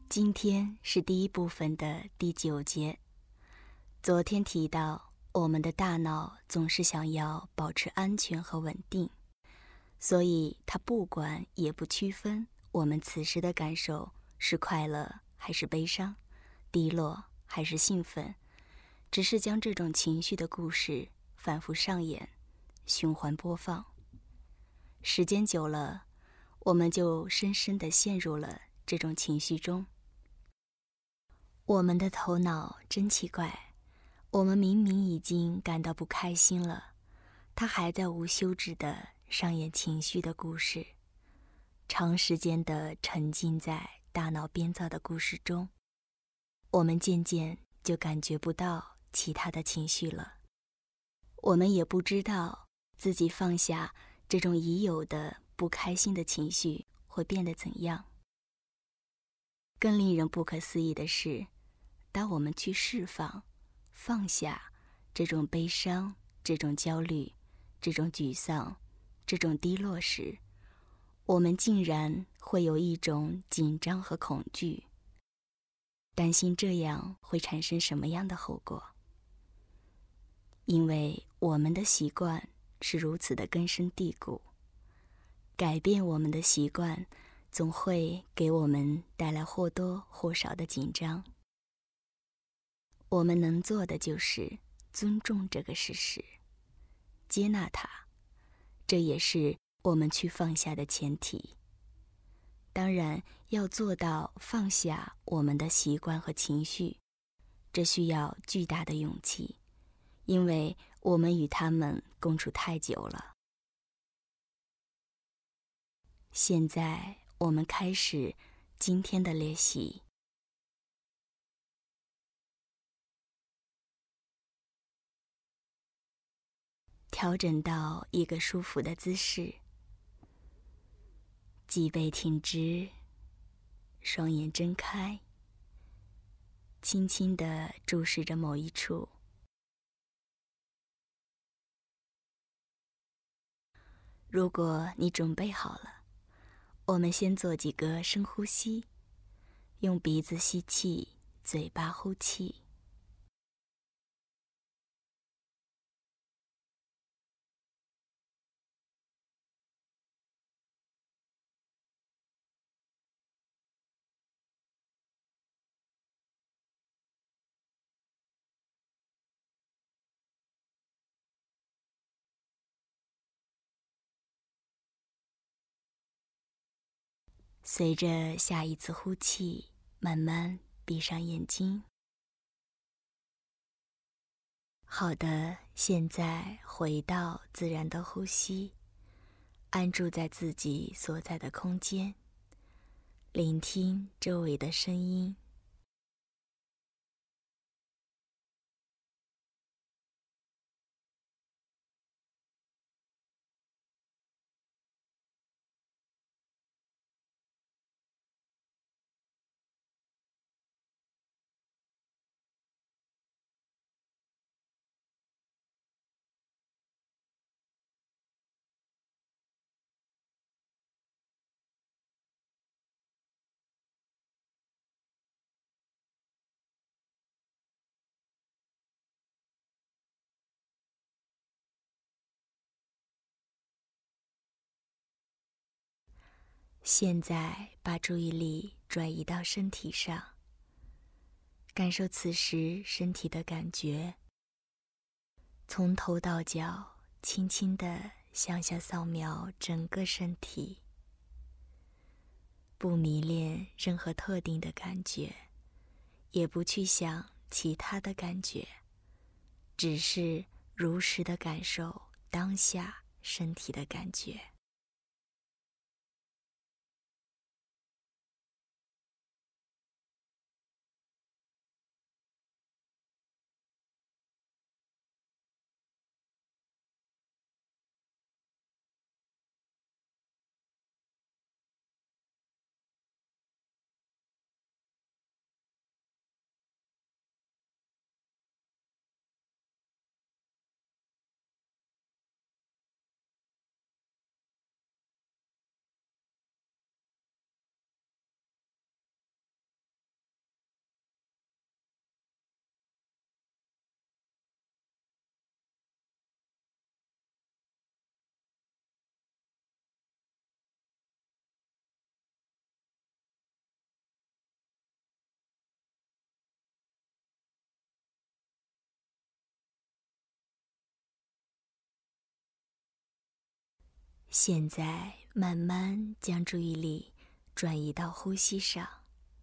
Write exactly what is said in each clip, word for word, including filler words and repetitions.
今天是第一部分的第九节。昨天提到，我们的大脑总是想要保持安全和稳定，所以它不管也不区分我们此时的感受是快乐还是悲伤，低落还是兴奋，只是将这种情绪的故事反复上演，循环播放。时间久了，我们就深深地陷入了这种情绪中。我们的头脑真奇怪，我们明明已经感到不开心了，它还在无休止地上演情绪的故事，长时间地沉浸在大脑编造的故事中，我们渐渐就感觉不到其他的情绪了。我们也不知道自己放下这种已有的不开心的情绪会变得怎样。更令人不可思议的是，当我们去释放、放下这种悲伤、这种焦虑、这种沮丧、这种低落时，我们竟然会有一种紧张和恐惧，担心这样会产生什么样的后果。因为我们的习惯是如此的根深蒂固，改变我们的习惯总会给我们带来或多或少的紧张。我们能做的就是尊重这个事实，接纳它，这也是我们去放下的前提。当然，要做到放下我们的习惯和情绪，这需要巨大的勇气，因为我们与他们共处太久了。现在我们开始今天的练习。调整到一个舒服的姿势，脊背挺直，双眼睁开，轻轻地注视着某一处。如果你准备好了，我们先做几个深呼吸，用鼻子吸气，嘴巴呼气。随着下一次呼气，慢慢闭上眼睛。好的，现在回到自然的呼吸，安住在自己所在的空间，聆听周围的声音。现在把注意力转移到身体上，感受此时身体的感觉，从头到脚轻轻地向下扫描整个身体，不迷恋任何特定的感觉，也不去想其他的感觉，只是如实地感受当下身体的感觉。 现在慢慢将注意力转移到呼吸上，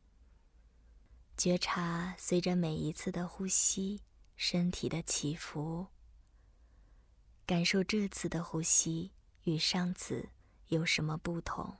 觉察随着每一次的呼吸身体的起伏，感受这次的呼吸与上次有什么不同。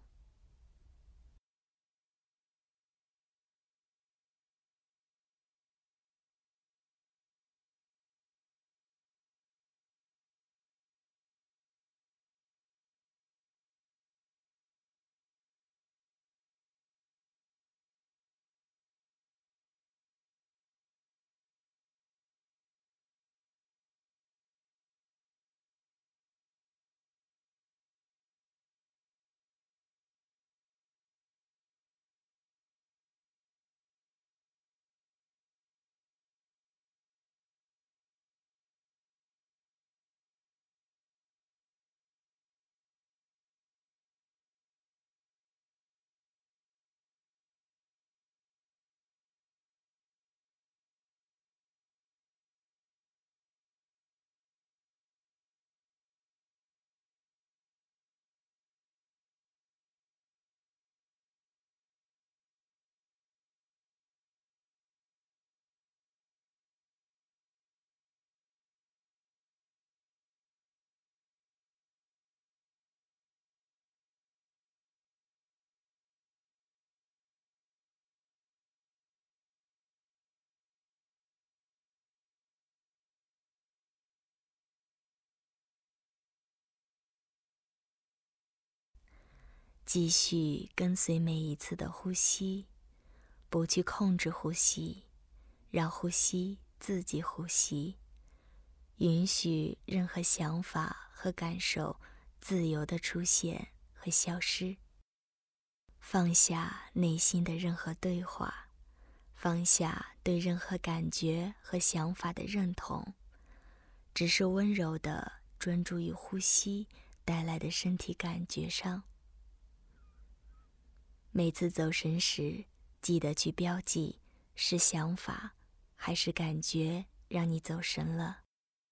继续跟随每一次的呼吸，不去控制呼吸，让呼吸自己呼吸，允许任何想法和感受自由地出现和消失。放下内心的任何对话，放下对任何感觉和想法的认同，只是温柔地专注于呼吸带来的身体感觉上。每次走神时，记得去标记是想法还是感觉让你走神了。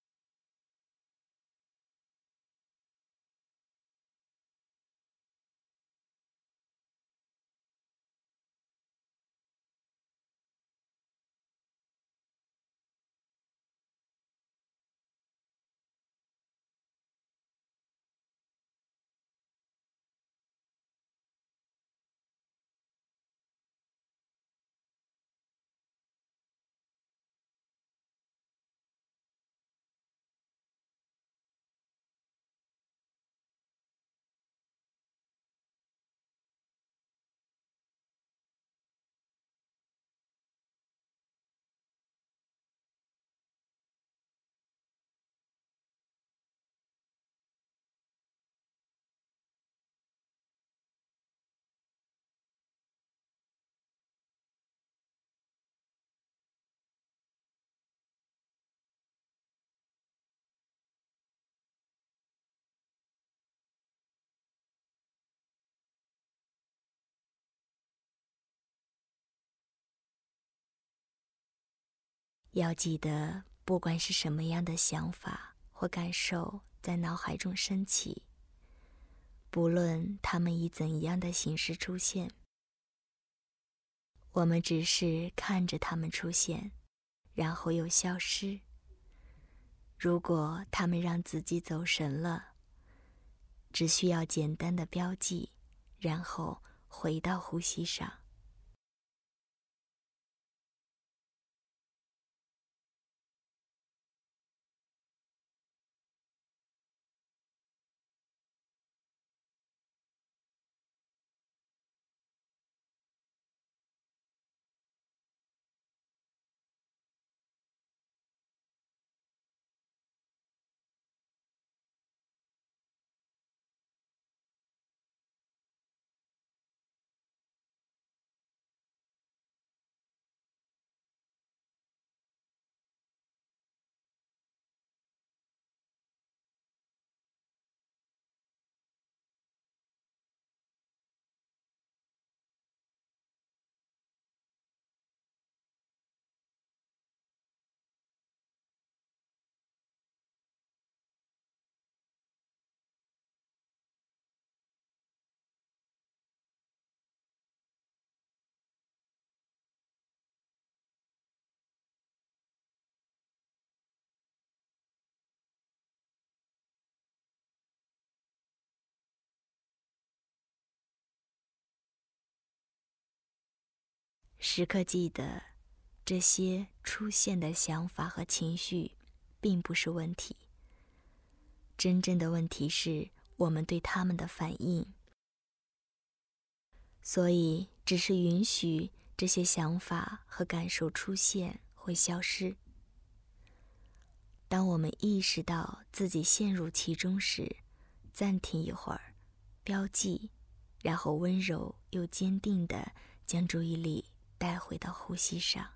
要记得，不管是什么样的想法或感受在脑海中升起，不论它们以怎样的形式出现，我们只是看着它们出现，然后又消失。如果它们让自己走神了，只需要简单的标记，然后回到呼吸上。 时刻记得，这些出现的想法和情绪并不是问题，真正的问题是我们对他们的反应。所以，只是允许这些想法和感受出现会消失。当我们意识到自己陷入其中时，暂停一会儿，标记，然后温柔又坚定地将注意力带回到呼吸上。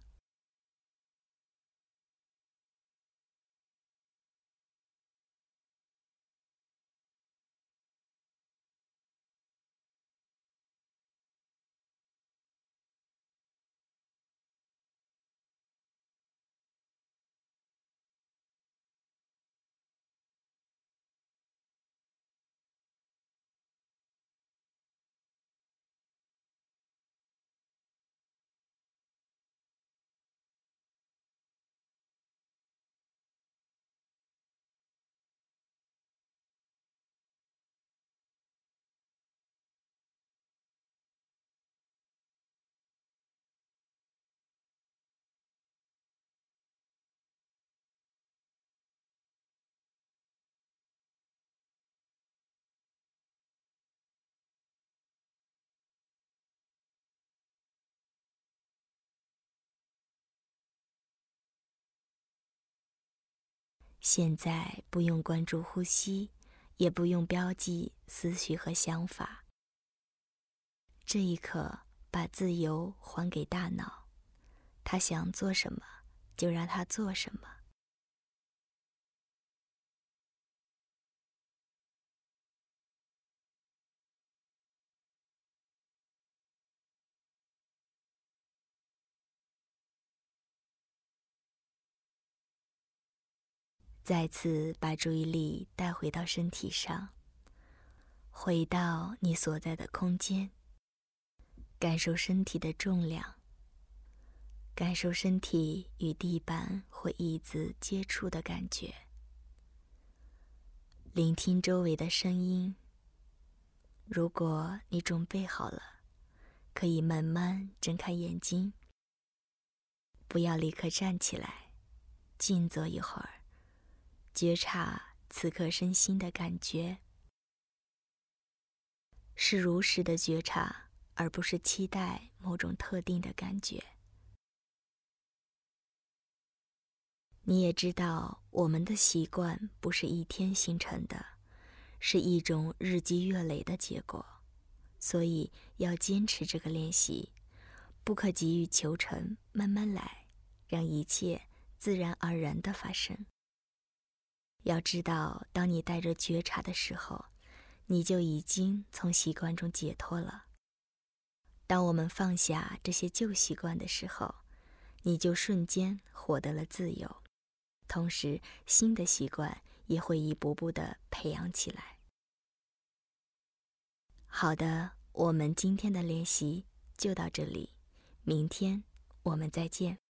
现在不用关注呼吸，也不用标记思绪和想法。这一刻，把自由还给大脑，他想做什么，就让他做什么。再次把注意力带回到身体上，回到你所在的空间，感受身体的重量，感受身体与地板或椅子接触的感觉，聆听周围的声音。如果你准备好了，可以慢慢睁开眼睛，不要立刻站起来，静坐一会儿，觉察此刻身心的感觉，是如实的觉察，而不是期待某种特定的感觉。你也知道，我们的习惯不是一天形成的，是一种日积月累的结果，所以要坚持这个练习，不可急于求成，慢慢来，让一切自然而然地发生。要知道，当你带着觉察的时候，你就已经从习惯中解脱了。当我们放下这些旧习惯的时候，你就瞬间获得了自由，同时新的习惯也会一步步地培养起来。好的，我们今天的练习就到这里，明天我们再见。